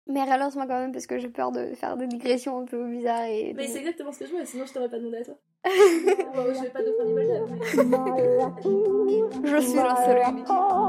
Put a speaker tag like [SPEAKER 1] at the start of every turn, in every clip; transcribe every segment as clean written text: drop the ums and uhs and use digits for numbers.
[SPEAKER 1] Mais relance-moi quand même parce que j'ai peur de faire des digressions un peu bizarres et...
[SPEAKER 2] Mais c'est exactement ce que je vois, sinon je t'aurais pas demandé à toi. Bon, je vais pas d'offrir moldave, mais...
[SPEAKER 1] Je suis la seule unique.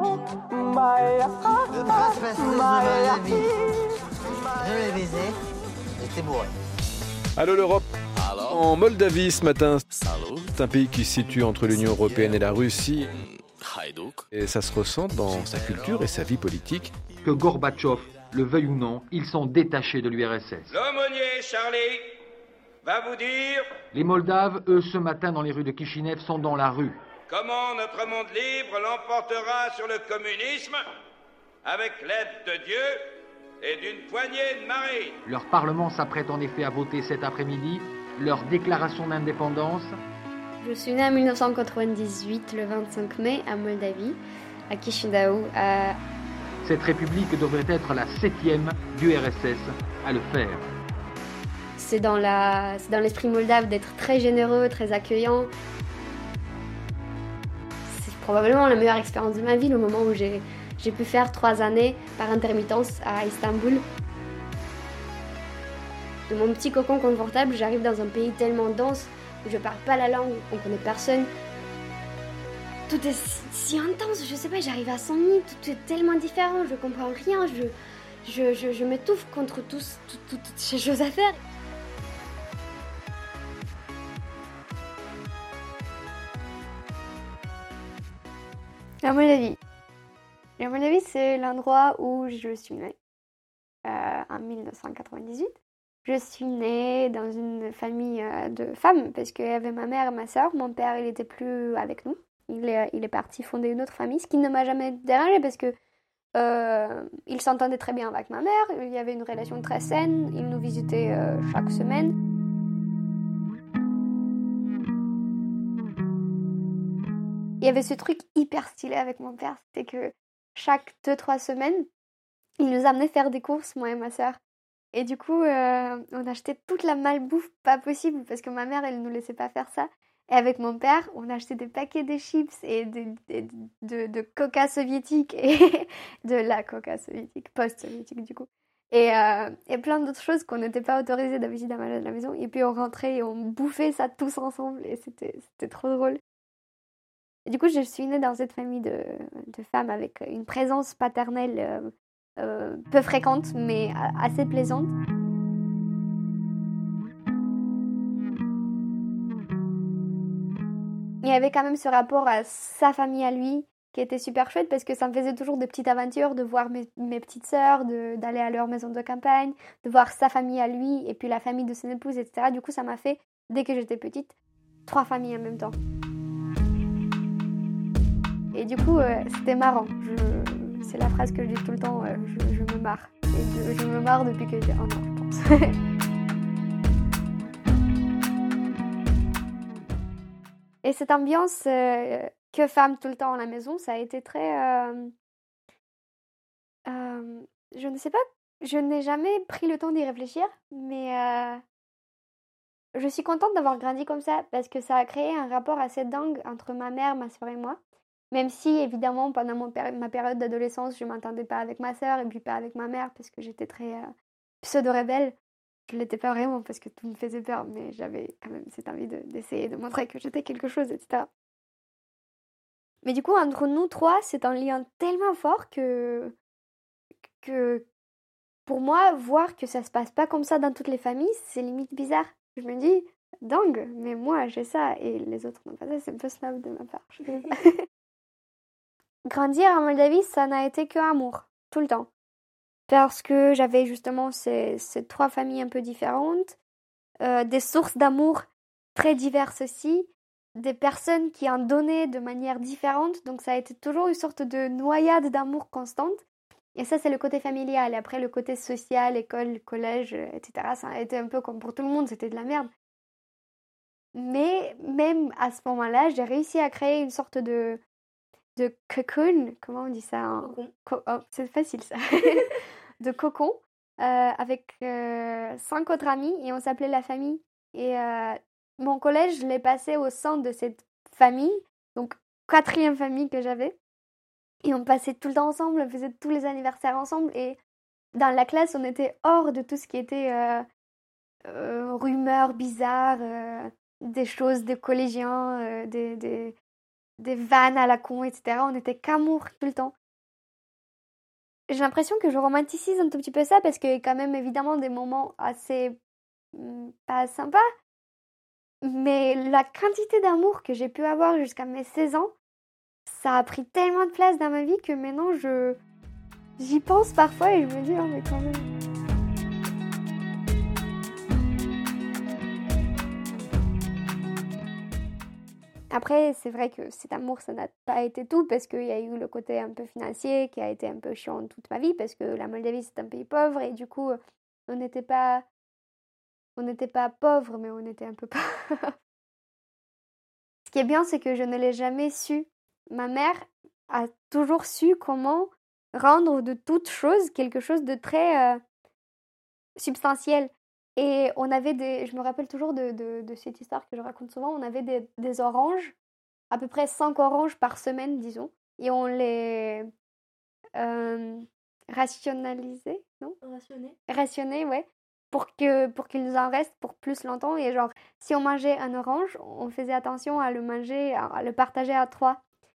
[SPEAKER 3] Le prince de Moldavie. Je l'ai baisé, j'étais bourré.
[SPEAKER 4] Allô l'Europe. En Moldavie ce matin,
[SPEAKER 5] Salut.
[SPEAKER 4] c'est un pays qui se situe entre l'Union européenne et la Russie.
[SPEAKER 5] Haïdouk.
[SPEAKER 4] Et ça se ressent dans sa culture et sa vie politique.
[SPEAKER 6] Que Gorbatchev le veuille ou non, ils sont détachés de l'URSS.
[SPEAKER 7] L'aumônier Charlie va vous dire
[SPEAKER 6] Les Moldaves, eux, ce matin dans les rues de Kishinev, sont dans la rue.
[SPEAKER 7] comment notre monde libre l'emportera sur le communisme avec l'aide de Dieu et d'une poignée de marines.
[SPEAKER 6] Leur parlement s'apprête en effet à voter cet après-midi leur déclaration d'indépendance.
[SPEAKER 1] Je suis née en 1998, le 25 mai, à Moldavie, à Chisinau, à...
[SPEAKER 6] Cette république devrait être la 7e du RSS à le faire.
[SPEAKER 1] C'est dans l'esprit moldave d'être très généreux, très accueillant. C'est probablement la meilleure expérience de ma vie, le moment où j'ai pu faire 3 années par intermittence à Istanbul. De mon petit cocon confortable, j'arrive dans un pays tellement dense où je parle pas la langue, on connaît personne. Tout est si intense, je sais pas, j'arrive à 100 000, tout est tellement différent, je comprends rien, je m'étouffe contre toutes ces choses à faire. La Moldavie. La Moldavie, c'est l'endroit où je suis née, en 1998. Je suis née dans une famille de femmes, parce qu'il y avait ma mère et ma sœur. Mon père, il était plus avec nous. Il est parti fonder une autre famille, ce qui ne m'a jamais dérangée, parce que il s'entendait très bien avec ma mère. Il y avait une relation très saine. Il nous visitait chaque semaine. Il y avait ce truc hyper stylé avec mon père, c'était que chaque 2-3 semaines, il nous amenait faire des courses, moi et ma sœur. Et du coup, on achetait toute la malbouffe pas possible, parce que ma mère, elle ne nous laissait pas faire ça. Et avec mon père, on achetait des paquets de chips et de coca soviétique, et de la coca soviétique, post-soviétique du coup. Et plein d'autres choses qu'on n'était pas autorisés d'habitude à la maison. Et puis on rentrait et on bouffait ça tous ensemble, et c'était trop drôle. Et du coup, je suis née dans cette famille de femmes avec une présence paternelle peu fréquente, mais assez plaisante. Il y avait quand même ce rapport à sa famille à lui qui était super chouette, parce que ça me faisait toujours des petites aventures de voir mes petites sœurs, d'aller à leur maison de campagne, de voir sa famille à lui et puis la famille de son épouse, etc. Du coup, ça m'a fait, dès que j'étais petite, 3 familles en même temps. Et du coup, c'était marrant. C'est la phrase que je dis tout le temps, je me marre. Et je me marre depuis que j'ai 1 an, je pense. Et cette ambiance que femme tout le temps à la maison, ça a été très... je ne sais pas, je n'ai jamais pris le temps d'y réfléchir, mais je suis contente d'avoir grandi comme ça, parce que ça a créé un rapport assez dingue entre ma mère, ma soeur et moi. Même si, évidemment, pendant ma période d'adolescence, je ne m'entendais pas avec ma sœur et puis pas avec ma mère, parce que j'étais très pseudo-rebelle. Je ne l'étais pas vraiment parce que tout me faisait peur, mais j'avais quand même cette envie d'essayer de montrer que j'étais quelque chose, etc. Mais du coup, entre nous 3, c'est un lien tellement fort que pour moi, voir que ça se passe pas comme ça dans toutes les familles, c'est limite bizarre. Je me dis, dingue, mais moi j'ai ça et les autres n'ont pas ça, c'est un peu snob de ma part. Je sais pas. Grandir en Moldavie, ça n'a été que amour, tout le temps. Parce que j'avais justement ces 3 familles un peu différentes, des sources d'amour très diverses aussi, des personnes qui en donnaient de manière différente, donc ça a été toujours une sorte de noyade d'amour constante. Et ça, c'est le côté familial. Et après, le côté social, école, collège, etc., ça a été un peu comme pour tout le monde, c'était de la merde. Mais même à ce moment-là, j'ai réussi à créer une sorte de cocoon, comment on dit ça c'est facile ça. De cocon, avec 5 autres amis, et on s'appelait la famille. Et mon collège, je l'ai passé au sein de cette famille, donc 4e famille que j'avais. Et on passait tout le temps ensemble, on faisait tous les anniversaires ensemble, et Dans la classe, on était hors de tout ce qui était rumeurs bizarres, des choses de collégiens, des vannes à la con, etc. On était qu'amour tout le temps. J'ai l'impression que je romanticise un tout petit peu ça parce qu'il y a quand même évidemment des moments assez pas sympas, mais la quantité d'amour que j'ai pu avoir jusqu'à mes 16 ans, ça a pris tellement de place dans ma vie que maintenant j'y pense parfois et je me dis, oh mais quand même. Après, c'est vrai que cet amour, ça n'a pas été tout parce qu'il y a eu le côté un peu financier qui a été un peu chiant toute ma vie parce que la Moldavie, c'est un pays pauvre et du coup, on n'était pas pauvre, mais on était un peu pauvre. Ce qui est bien, c'est que je ne l'ai jamais su. Ma mère a toujours su comment rendre de toute chose quelque chose de très substantiel. Et on avait je me rappelle toujours de cette histoire que je raconte souvent, on avait des oranges, à peu près 5 oranges par semaine, disons, et on les rationalisait, non? Rationnait, ouais, pour qu'il nous en reste pour plus longtemps. Et genre, si on mangeait un orange, on faisait attention à le manger, à le partager à 3.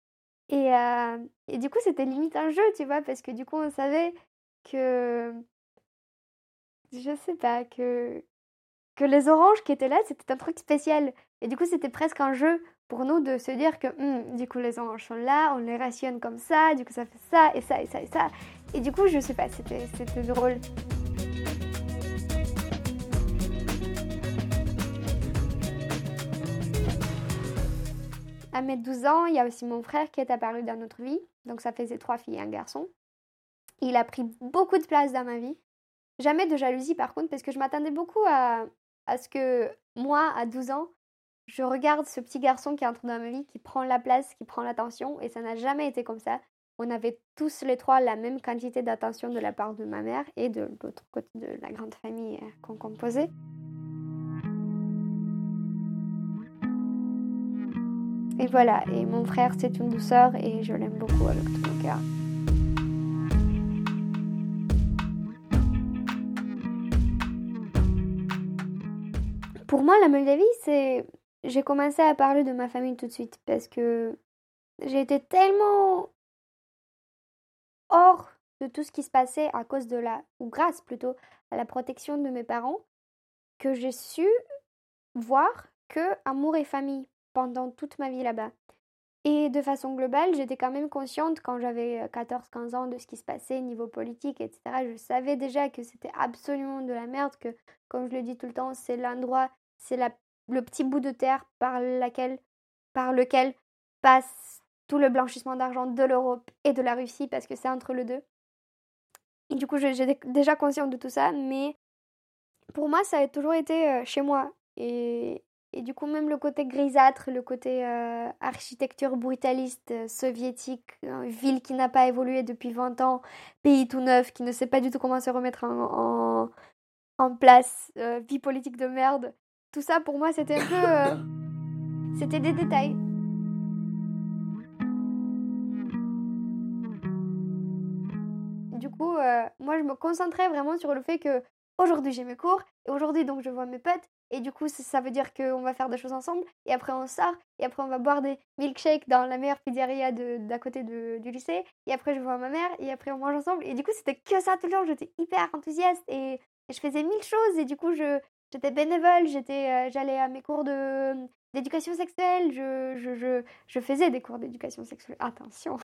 [SPEAKER 1] Et du coup, c'était limite un jeu, tu vois, parce que du coup, on savait que je sais pas, que les oranges qui étaient là, c'était un truc spécial. Et du coup, c'était presque un jeu pour nous de se dire que, du coup, les oranges sont là, on les rationne comme ça, du coup, ça fait ça, et ça, et ça, et ça. Et du coup, je sais pas, c'était drôle. À mes 12 ans, il y a aussi mon frère qui est apparu dans notre vie. Donc, ça faisait 3 filles et un garçon. Il a pris beaucoup de place dans ma vie. Jamais de jalousie par contre, parce que je m'attendais beaucoup à ce que moi, à 12 ans, je regarde ce petit garçon qui entre dans ma vie, qui prend la place, qui prend l'attention, et ça n'a jamais été comme ça. On avait tous les trois la même quantité d'attention de la part de ma mère et de l'autre côté de la grande famille qu'on composait. Et voilà, et mon frère c'est une douceur et je l'aime beaucoup avec tout mon cœur. Pour moi, la Moldavie, j'ai commencé à parler de ma famille tout de suite parce que j'ai été tellement hors de tout ce qui se passait à cause ou grâce plutôt, à la protection de mes parents, que j'ai su voir que amour et famille pendant toute ma vie là-bas. Et de façon globale, j'étais quand même consciente quand j'avais 14-15 ans de ce qui se passait niveau politique, etc. Je savais déjà que c'était absolument de la merde, que, comme je le dis tout le temps, c'est l'endroit, c'est le petit bout de terre par lequel passe tout le blanchissement d'argent de l'Europe et de la Russie, parce que c'est entre les deux. Et du coup, j'étais déjà consciente de tout ça, mais pour moi, ça a toujours été chez moi. Et du coup, même le côté grisâtre, le côté architecture brutaliste, soviétique, ville qui n'a pas évolué depuis 20 ans, pays tout neuf, qui ne sait pas du tout comment se remettre en place, vie politique de merde. Tout ça, pour moi, c'était un peu... c'était des détails. Du coup, moi, je me concentrais vraiment sur le fait que aujourd'hui j'ai mes cours, et aujourd'hui donc je vois mes potes, et du coup ça veut dire qu'on va faire des choses ensemble, et après on sort, et après on va boire des milkshakes dans la meilleure pizzeria d'à côté du lycée, et après je vois ma mère, et après on mange ensemble, et du coup c'était que ça tout le temps, j'étais hyper enthousiaste, et je faisais 1000 choses, et du coup j'étais bénévole, j'allais à mes cours d'éducation sexuelle, je faisais des cours d'éducation sexuelle, attention.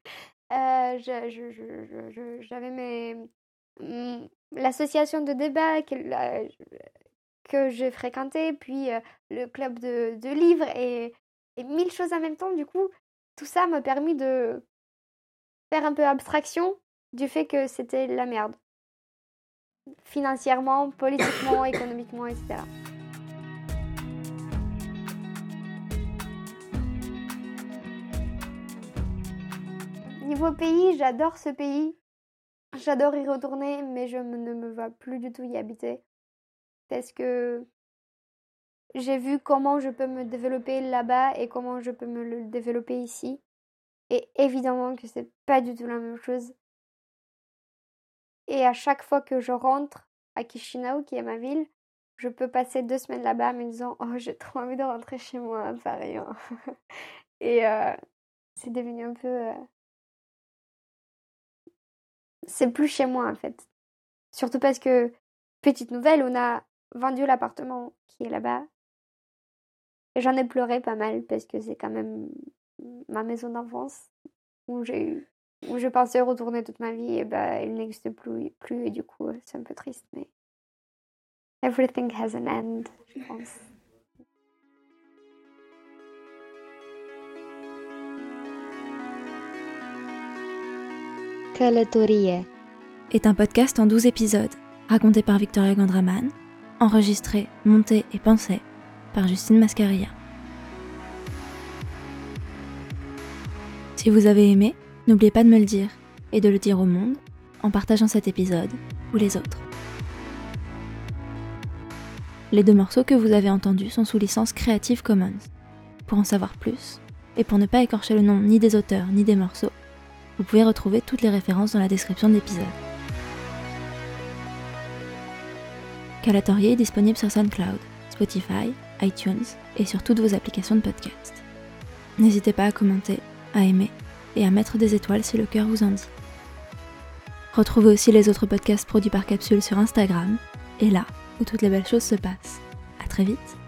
[SPEAKER 1] J'avais l'association de débat que j'ai fréquentée, puis le club de livres et 1000 choses en même temps. Du coup, tout ça m'a permis de faire un peu abstraction du fait que c'était la merde. Financièrement, politiquement, économiquement, etc. Niveau pays, j'adore ce pays. J'adore y retourner, mais ne me vois plus du tout y habiter. Parce que j'ai vu comment je peux me développer là-bas et comment je peux me le développer ici. Et évidemment que c'est pas du tout la même chose. Et à chaque fois que je rentre à Chisinau, qui est ma ville, je peux passer 2 semaines là-bas en me disant « Oh, j'ai trop envie de rentrer chez moi à Paris. » Et c'est devenu un peu... C'est plus chez moi, en fait. Surtout parce que, petite nouvelle, on a vendu l'appartement qui est là-bas. Et j'en ai pleuré pas mal parce que c'est quand même ma maison d'enfance où je pensais retourner toute ma vie et elle n'existe plus et du coup c'est un peu triste, mais everything has an end, je pense.
[SPEAKER 5] Călătorie est un podcast en 12 épisodes, raconté par Victoria Gandraman, enregistré, monté et pensé par Justine Mascarilla. Si vous avez aimé, n'oubliez pas de me le dire et de le dire au monde en partageant cet épisode ou les autres. Les 2 morceaux que vous avez entendus sont sous licence Creative Commons. Pour en savoir plus, et pour ne pas écorcher le nom ni des auteurs ni des morceaux, vous pouvez retrouver toutes les références dans la description de l'épisode. Călătorie est disponible sur SoundCloud, Spotify, iTunes et sur toutes vos applications de podcast. N'hésitez pas à commenter, à aimer et à mettre des étoiles si le cœur vous en dit. Retrouvez aussi les autres podcasts produits par Capsule sur Instagram et là où toutes les belles choses se passent. À très vite.